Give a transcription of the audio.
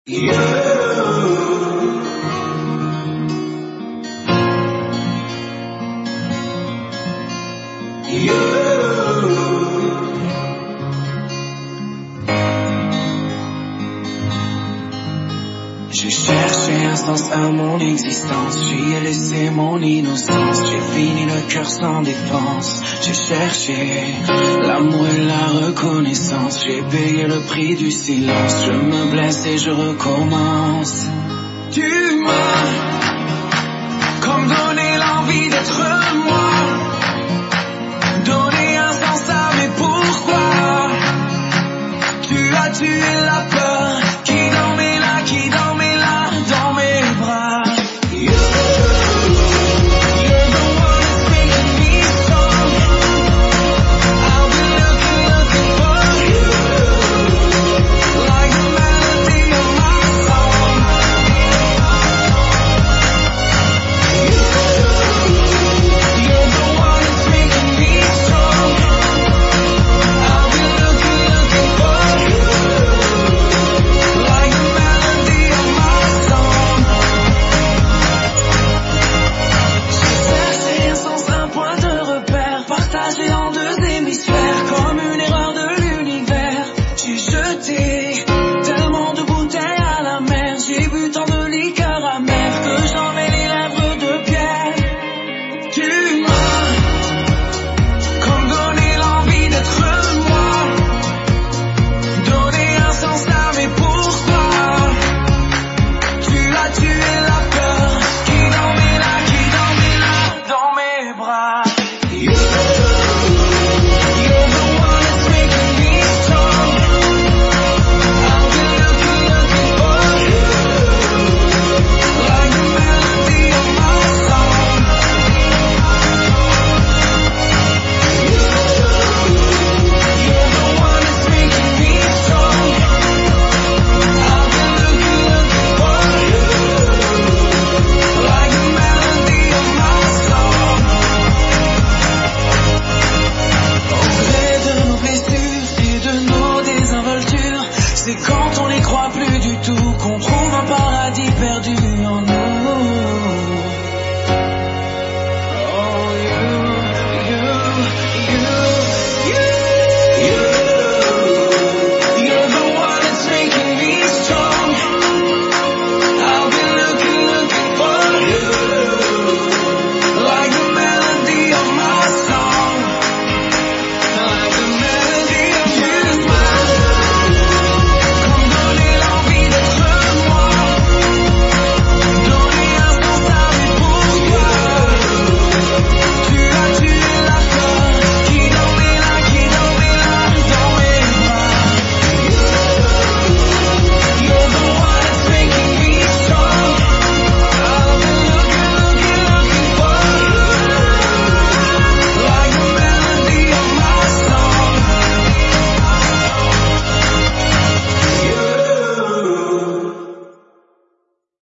J'ai cherché un sens à mon existence, j'y ai laissé mon innocence, j'ai fini le cœur sans défense. J'ai cherché l'amour et la reconnaissance, j'ai payé le prix du silence, je me blesse et je recommence. Tu m'as comme donné l'envie d'être moi, donné un sens à mes pourquoi. Tu as tué la